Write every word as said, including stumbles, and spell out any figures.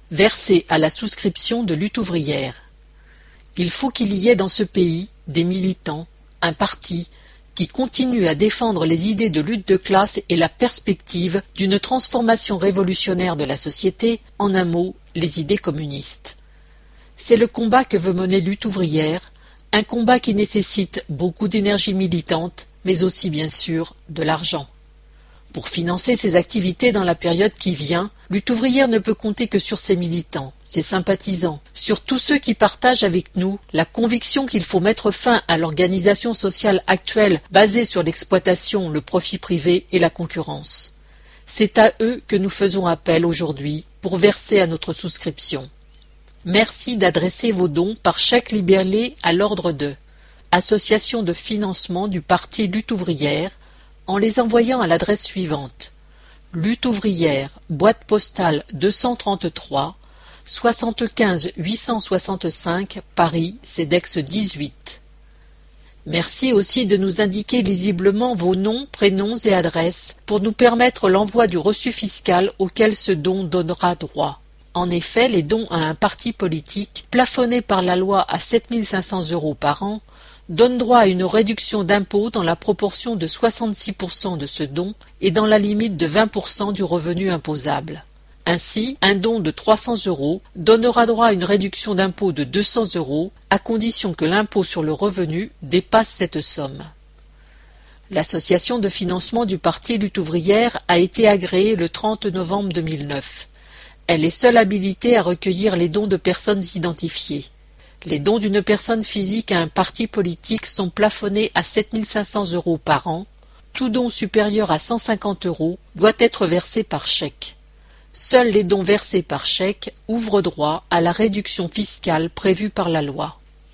Verser à la souscription de lutte ouvrière. Il faut qu'il y ait dans ce pays des militants, un parti, qui continue à défendre les idées de lutte de classe et la perspective d'une transformation révolutionnaire de la société, en un mot, les idées communistes. C'est le combat que veut mener Lutte ouvrière, un combat qui nécessite beaucoup d'énergie militante, mais aussi bien sûr de l'argent. Pour financer ses activités dans la période qui vient, Lutte ouvrière ne peut compter que sur ses militants, ses sympathisants, sur tous ceux qui partagent avec nous la conviction qu'il faut mettre fin à l'organisation sociale actuelle basée sur l'exploitation, le profit privé et la concurrence. C'est à eux que nous faisons appel aujourd'hui pour verser à notre souscription. Merci d'adresser vos dons par chèque libellé à l'ordre de Association de financement du Parti Lutte ouvrière, en les envoyant à l'adresse suivante: Lutte ouvrière, boîte postale deux cent trente-trois, soixante-quinze huit cent soixante-cinq, Paris, CEDEX dix-huit. Merci aussi de nous indiquer lisiblement vos noms, prénoms et adresses pour nous permettre l'envoi du reçu fiscal auquel ce don donnera droit. En effet, les dons à un parti politique, plafonnés par la loi à sept mille cinq cents euros par an, donne droit à une réduction d'impôt dans la proportion de soixante-six pour cent de ce don et dans la limite de vingt pour cent du revenu imposable. Ainsi, un don de trois cents euros donnera droit à une réduction d'impôt de deux cents euros à condition que l'impôt sur le revenu dépasse cette somme. L'association de financement du Parti Lutte ouvrière a été agréée le trente novembre deux mille neuf. Elle est seule habilitée à recueillir les dons de personnes identifiées. Les dons d'une personne physique à un parti politique sont plafonnés à sept mille cinq cents euros par an. Tout don supérieur à cent cinquante euros doit être versé par chèque. Seuls les dons versés par chèque ouvrent droit à la réduction fiscale prévue par la loi.